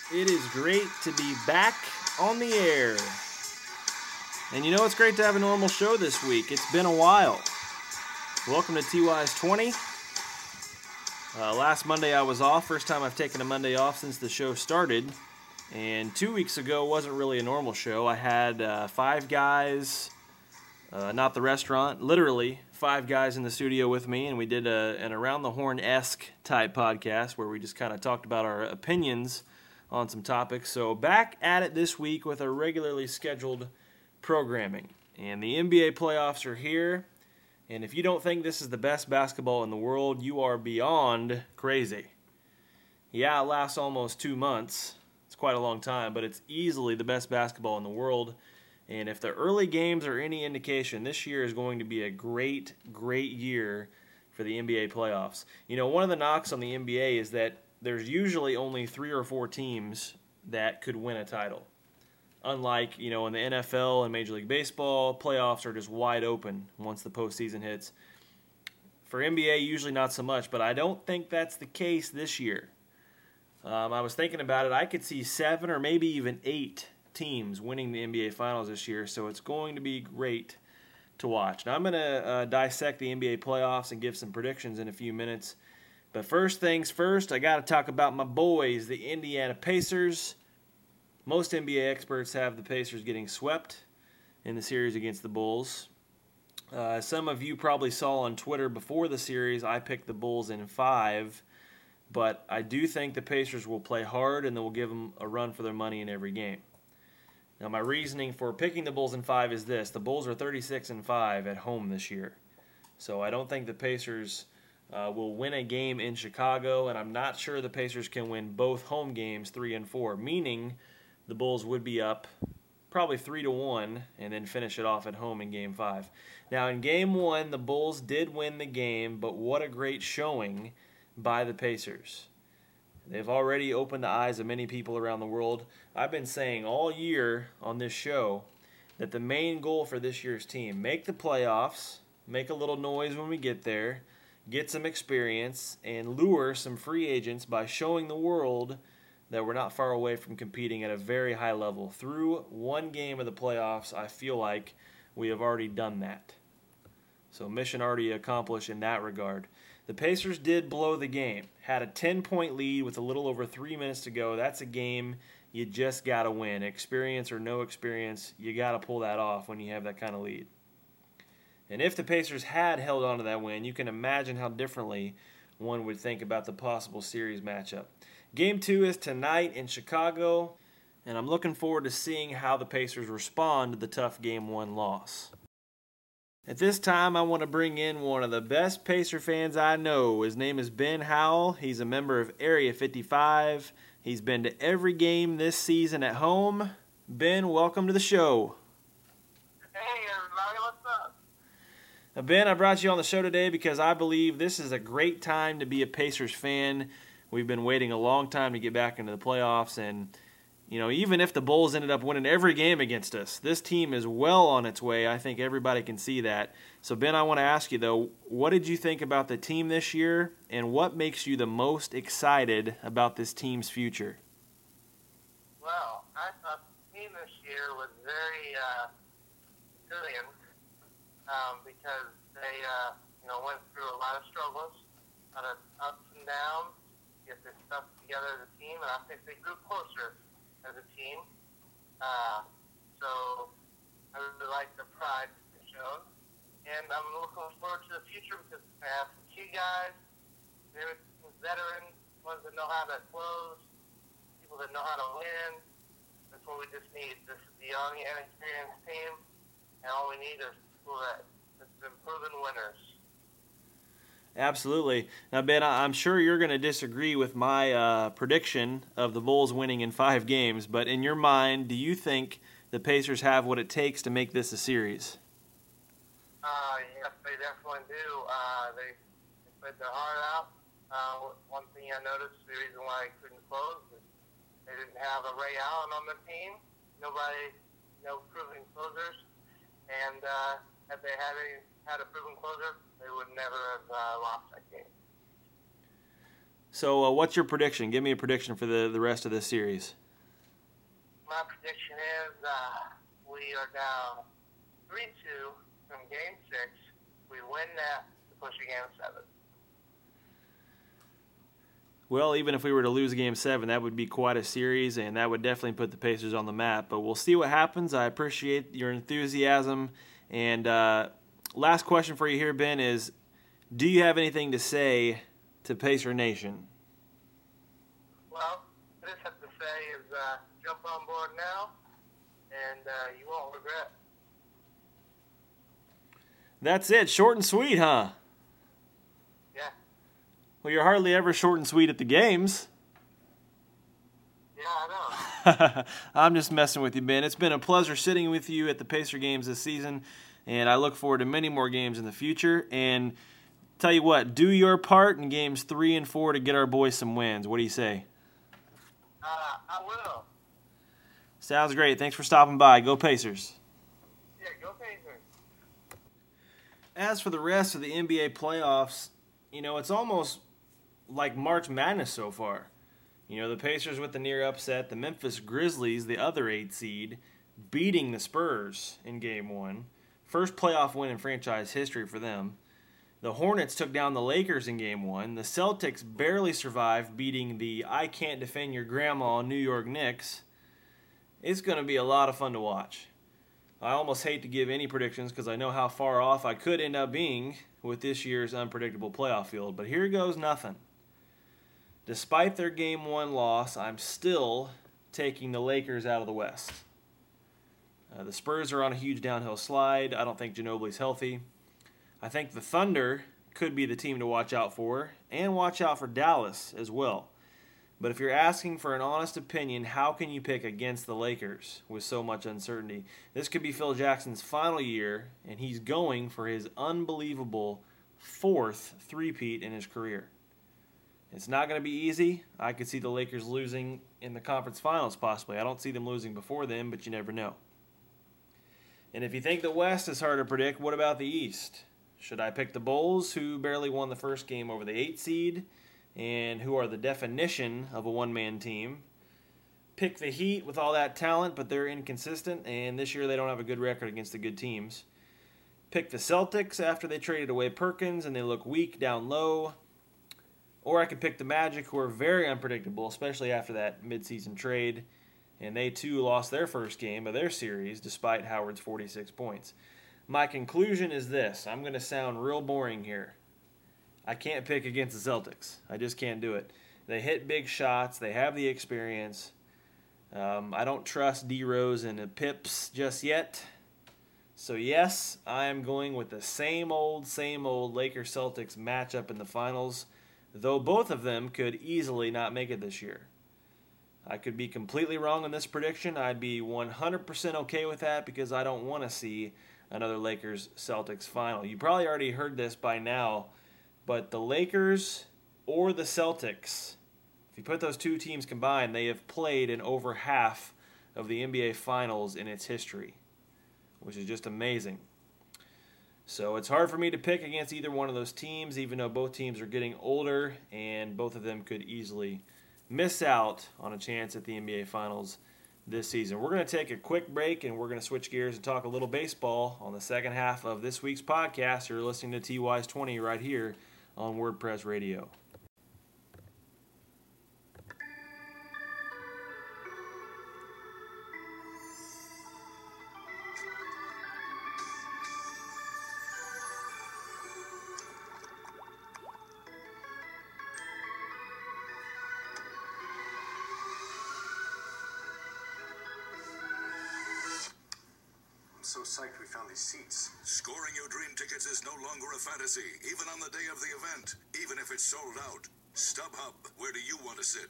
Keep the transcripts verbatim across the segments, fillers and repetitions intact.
It is great to be back on the air. And you know, it's great to have a normal show this week. It's been a while. Welcome to T Y's twenty. Uh, last Monday I was off. First time I've taken a Monday off since the show started. And two weeks ago wasn't really a normal show. I had uh, five guys, uh, not the restaurant, literally five guys in the studio with me, and we did a, an Around the Horn-esque type podcast where we just kind of talked about our opinions on some topics. So back at it this week with a regularly scheduled programming. And the N B A playoffs are here. And if you don't think this is the best basketball in the world, you are beyond crazy. Yeah, it lasts almost two months. It's quite a long time, but it's easily the best basketball in the world. And if the early games are any indication, this year is going to be a great, great year for the N B A playoffs. You know, one of the knocks on the N B A is that there's usually only three or four teams that could win a title. Unlike, you know, in the N F L and Major League Baseball, playoffs are just wide open once the postseason hits. For N B A, usually not so much, but I don't think that's the case this year. Um, I was thinking about it. I could see seven or maybe even eight teams winning the N B A Finals this year, so it's going to be great to watch. Now, I'm going to uh, dissect the N B A playoffs and give some predictions in a few minutes. But first things first, I got to talk about my boys, the Indiana Pacers. Most N B A experts have the Pacers getting swept in the series against the Bulls. Uh, some of you probably saw on Twitter before the series, I picked the Bulls in five. But I do think the Pacers will play hard and they will give them a run for their money in every game. Now, my reasoning for picking the Bulls in five is this. The Bulls are thirty-six and five at home this year. So I don't think the Pacers uh, will win a game in Chicago, and I'm not sure the Pacers can win both home games three and four, meaning the Bulls would be up probably three to one and then finish it off at home in game five. Now, in game one, the Bulls did win the game, but what a great showing by the Pacers. They've already opened the eyes of many people around the world. I've been saying all year on this show that the main goal for this year's team, make the playoffs, make a little noise when we get there, get some experience, and lure some free agents by showing the world that we're not far away from competing at a very high level. Through one game of the playoffs, I feel like we have already done that. So mission already accomplished in that regard. The Pacers did blow the game. Had a ten-point lead with a little over three minutes to go. That's a game you just got to win. Experience or no experience, you got to pull that off when you have that kind of lead. And if the Pacers had held on to that win, you can imagine how differently one would think about the possible series matchup. Game two is tonight in Chicago, and I'm looking forward to seeing how the Pacers respond to the tough game one loss. At this time, I want to bring in one of the best Pacer fans I know. His name is Ben Howell. He's a member of Area fifty-five. He's been to every game this season at home. Ben, welcome to the show. Hey, everybody, what's up? Now, Ben, I brought you on the show today because I believe this is a great time to be a Pacers fan. We've been waiting a long time to get back into the playoffs, and you know, even if the Bulls ended up winning every game against us, this team is well on its way. I think everybody can see that. So, Ben, I want to ask you, though, what did you think about the team this year, and what makes you the most excited about this team's future? Well, I thought the team this year was very uh, resilient um, because they, uh, you know, went through a lot of struggles, a lot of ups and downs, get their stuff together as a team, and I think they grew closer as a team. Uh, so I really like the pride they showed. And I'm looking forward to the future because I have some key guys, they're veterans, ones that know how to close, people that know how to win. That's what we just need. This is the young, inexperienced team, and all we need is people that have been proven winners. Absolutely. Now, Ben, I'm sure you're going to disagree with my uh, prediction of the Bulls winning in five games, but in your mind, do you think the Pacers have what it takes to make this a series? Uh, yes, they definitely do. Uh, they, they played their heart out. Uh, one thing I noticed, the reason why they couldn't close is they didn't have a Ray Allen on the team. Nobody, no proven closers. And uh, had they had a, had a proven closer, they would never have uh, lost that game. So uh, what's your prediction? Give me a prediction for the, the rest of this series. My prediction is uh, we are down three two from Game six. We win that to push to Game seven. Well, even if we were to lose Game seven, that would be quite a series, and that would definitely put the Pacers on the map. But we'll see what happens. I appreciate your enthusiasm. And uh, last question for you here, Ben, is do you have anything to say to Pacer Nation? Well, I just have to say is uh, jump on board now, and uh, you won't regret. That's it. Short and sweet, huh? Yeah. Well, you're hardly ever short and sweet at the games. Yeah, I know. I'm just messing with you, Ben. It's been a pleasure sitting with you at the Pacer games this season, and I look forward to many more games in the future. And tell you what, do your part in games three and four to get our boys some wins. What do you say? Uh, I will. Sounds great. Thanks for stopping by. Go Pacers. Yeah, go Pacers. As for the rest of the N B A playoffs, you know, it's almost like March Madness so far. You know, the Pacers with the near upset, the Memphis Grizzlies, the other eight seed, beating the Spurs in game one. First playoff win in franchise history for them. The Hornets took down the Lakers in game one. The Celtics barely survived, beating the I can't defend your grandma New York Knicks. It's going to be a lot of fun to watch. I almost hate to give any predictions because I know how far off I could end up being with this year's unpredictable playoff field, but here goes nothing. Despite their game one loss, I'm still taking the Lakers out of the West. Uh, the Spurs are on a huge downhill slide. I don't think Ginobili's healthy. I think the Thunder could be the team to watch out for, and watch out for Dallas as well. But if you're asking for an honest opinion, how can you pick against the Lakers with so much uncertainty? This could be Phil Jackson's final year, and he's going for his unbelievable fourth three-peat in his career. It's not going to be easy. I could see the Lakers losing in the conference finals possibly. I don't see them losing before then, but you never know. And if you think the West is hard to predict, what about the East? Should I pick the Bulls, who barely won the first game over the eight seed, and who are the definition of a one-man team? Pick the Heat with all that talent, but they're inconsistent, and this year they don't have a good record against the good teams. Pick the Celtics after they traded away Perkins, and they look weak down low. Or I could pick the Magic, who are very unpredictable, especially after that midseason trade, and they too lost their first game of their series despite Howard's forty-six points. My conclusion is this. I'm going to sound real boring here. I can't pick against the Celtics. I just can't do it. They hit big shots. They have the experience. Um, I don't trust D Rose and the Pips just yet. So yes, I am going with the same old, same old Lakers-Celtics matchup in the finals, though both of them could easily not make it this year. I could be completely wrong on this prediction. I'd be one hundred percent okay with that because I don't want to see another Lakers-Celtics final. You probably already heard this by now, but the Lakers or the Celtics, if you put those two teams combined, they have played in over half of the N B A Finals in its history, which is just amazing. So it's hard for me to pick against either one of those teams, even though both teams are getting older and both of them could easily miss out on a chance at the N B A Finals this season. We're going to take a quick break, and we're going to switch gears and talk a little baseball on the second half of this week's podcast. You're listening to T Y's twenty right here on WordPress Radio. So psyched we found these seats. Scoring your dream tickets is no longer a fantasy, even on the day of the event, even if it's sold out. StubHub, where do you want to sit?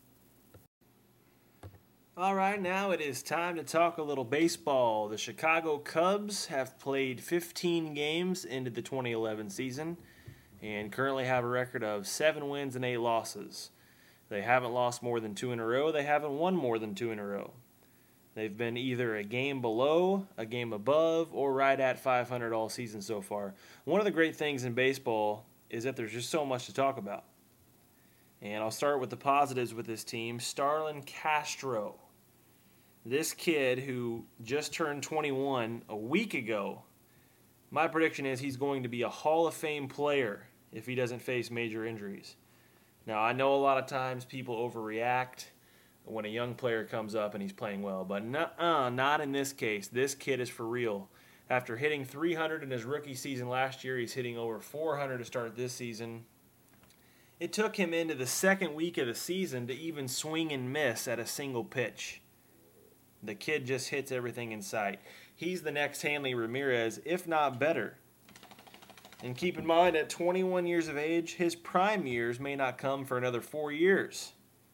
All right, now it is time to talk a little baseball. The Chicago Cubs have played fifteen games into the twenty eleven season and currently have a record of seven wins and eight losses. They haven't lost more than two in a row. They haven't won more than two in a row. They've been either a game below, a game above, or right at five hundred all season so far. One of the great things in baseball is that there's just so much to talk about. And I'll start with the positives with this team. Starlin Castro. This kid who just turned twenty-one a week ago, my prediction is he's going to be a Hall of Fame player if he doesn't face major injuries. Now, I know a lot of times people overreact when a young player comes up and he's playing well, but nuh-uh, not in this case. This kid is for real. After hitting three hundred in his rookie season last year, he's hitting over four hundred to start this season. It took him into the second week of the season to even swing and miss at a single pitch. The kid just hits everything in sight. He's the next Hanley Ramirez, if not better. And keep in mind, at twenty-one years of age, his prime years may not come for another four years.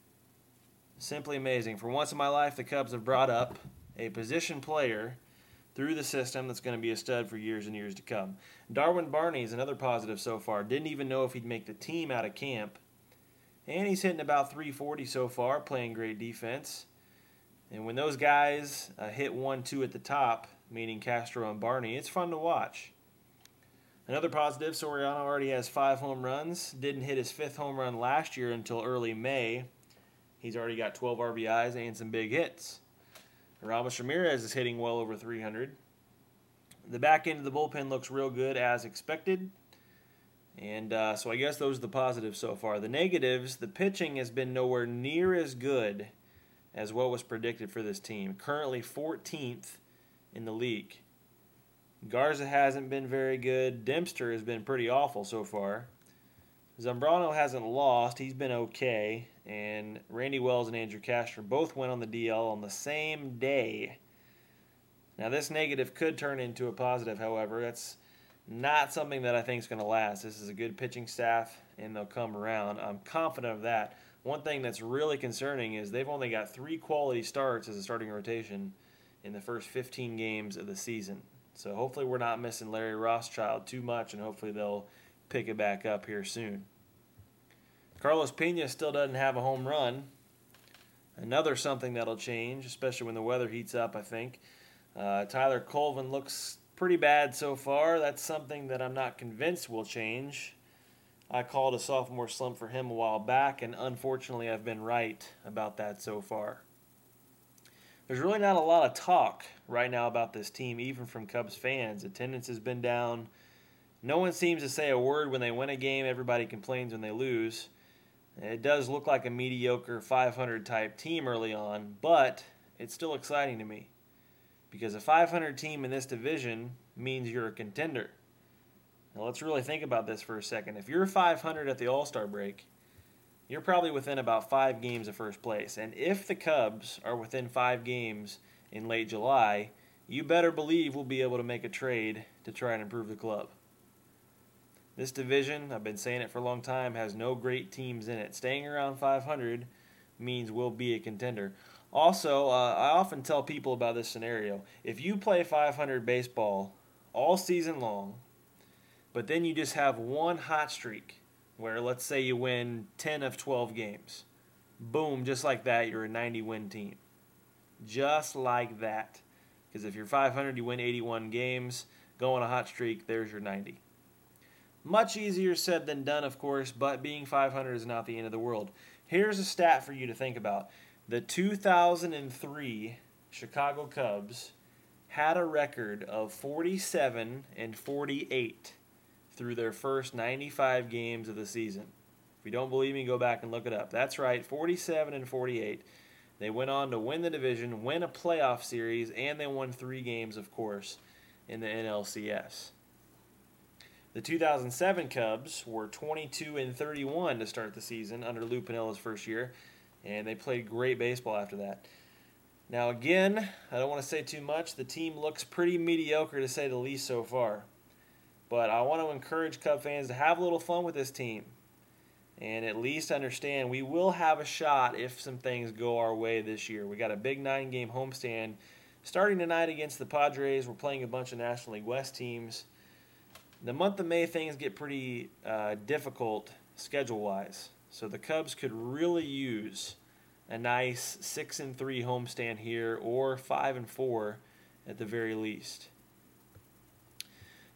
Simply amazing. For once in my life, the Cubs have brought up a position player through the system that's going to be a stud for years and years to come. Darwin Barney is another positive so far. Didn't even know if he'd make the team out of camp. And he's hitting about three forty so far, playing great defense. And when those guys uh, hit one two at the top, meaning Castro and Barney, it's fun to watch. Another positive, Soriano already has five home runs. Didn't hit his fifth home run last year until early May. He's already got twelve R B Is and some big hits. Ramos Ramirez is hitting well over three hundred. The back end of the bullpen looks real good as expected. And uh, so I guess those are the positives so far. The negatives, the pitching has been nowhere near as good as what was predicted for this team. Currently fourteenth in the league. Garza hasn't been very good. Dempster has been pretty awful so far. Zambrano hasn't lost. He's been okay. And Randy Wells and Andrew Castro both went on the D L on the same day. Now, this negative could turn into a positive, however. That's not something that I think is going to last. This is a good pitching staff, and they'll come around. I'm confident of that. One thing that's really concerning is they've only got three quality starts as a starting rotation in the first fifteen games of the season. So hopefully we're not missing Larry Rothschild too much, and hopefully they'll pick it back up here soon. Carlos Pena still doesn't have a home run. Another something that'll change, especially when the weather heats up, I think. Uh, Tyler Colvin looks pretty bad so far. That's something that I'm not convinced will change. I called a sophomore slump for him a while back, and unfortunately I've been right about that so far. There's really not a lot of talk right now about this team, even from Cubs fans. Attendance has been down. No one seems to say a word when they win a game. Everybody complains when they lose. It does look like a mediocre five hundred type team early on, but it's still exciting to me because a five hundred team in this division means you're a contender. Now let's really think about this for a second. If you're five hundred at the All-Star break, you're probably within about five games of first place. And if the Cubs are within five games in late July, you better believe we'll be able to make a trade to try and improve the club. This division, I've been saying it for a long time, has no great teams in it. Staying around five hundred means we'll be a contender. Also, uh, I often tell people about this scenario. If you play five hundred baseball all season long, but then you just have one hot streak where, let's say, you win ten of twelve games. Boom, just like that, you're a ninety-win team. Just like that. Because if you're five hundred, you win eighty-one games. Go on a hot streak, there's your ninety. Much easier said than done, of course, but being five hundred is not the end of the world. Here's a stat for you to think about. The two thousand three Chicago Cubs had a record of forty-seven and forty-eight through their first ninety-five games of the season. If you don't believe me, go back and look it up. That's right, forty-seven and forty-eight. They went on to win the division, win a playoff series, and they won three games, of course, in the N L C S. The two thousand seven Cubs were twenty-two and thirty-one to start the season under Lou Pinilla's first year, and they played great baseball after that. Now again, I don't want to say too much. The team looks pretty mediocre to say the least so far. But I want to encourage Cub fans to have a little fun with this team and at least understand we will have a shot if some things go our way this year. We got a big nine-game homestand starting tonight against the Padres. We're playing a bunch of National League West teams. The month of May, things get pretty uh, difficult schedule-wise. So the Cubs could really use a nice six and three homestand here or five and four at the very least.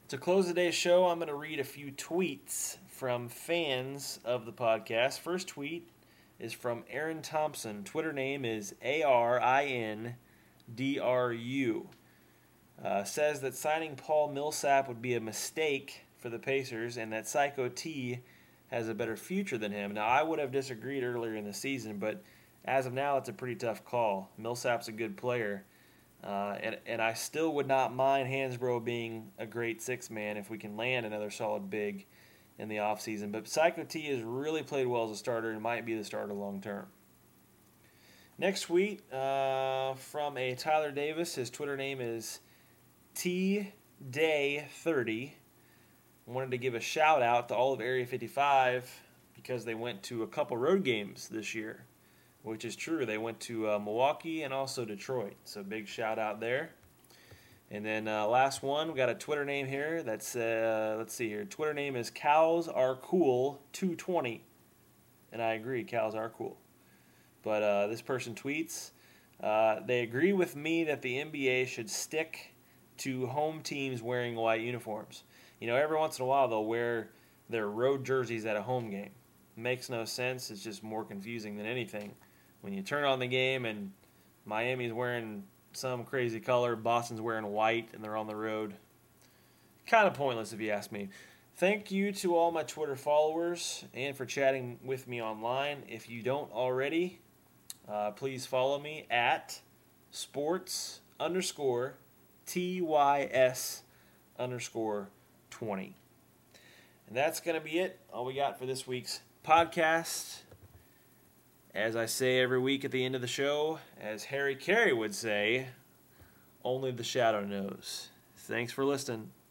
To close today's show, I'm going to read a few tweets from fans of the podcast. First tweet is from Aaron Thompson. Twitter name is A R I N D R U. Uh, says that signing Paul Millsap would be a mistake for the Pacers and that Psycho T has a better future than him. Now, I would have disagreed earlier in the season, but as of now, it's a pretty tough call. Millsap's a good player, uh, and, and I still would not mind Hansbrough being a great six-man if we can land another solid big in the offseason. But Psycho T has really played well as a starter and might be the starter long-term. Next tweet uh, from a Tyler Davis. His Twitter name is T Day thirty. Wanted to give a shout out to all of Area fifty-five because they went to a couple road games this year, which is true. They went to uh, Milwaukee and also Detroit, so big shout out there. And then uh, last one, we got a Twitter name here. That's uh, let's see here. Twitter name is Cows Are Cool two twenty, and I agree, cows are cool. But uh, this person tweets, uh, they agree with me that the N B A should stick to home teams wearing white uniforms. You know, every once in a while they'll wear their road jerseys at a home game. Makes no sense. It's just more confusing than anything. When you turn on the game and Miami's wearing some crazy color, Boston's wearing white, and they're on the road. Kind of pointless if you ask me. Thank you to all my Twitter followers and for chatting with me online. If you don't already, uh, please follow me at sports underscore T Y S underscore twenty. And that's going to be it. All we got for this week's podcast. As I say every week at the end of the show, as Harry Carey would say, only the shadow knows. Thanks for listening.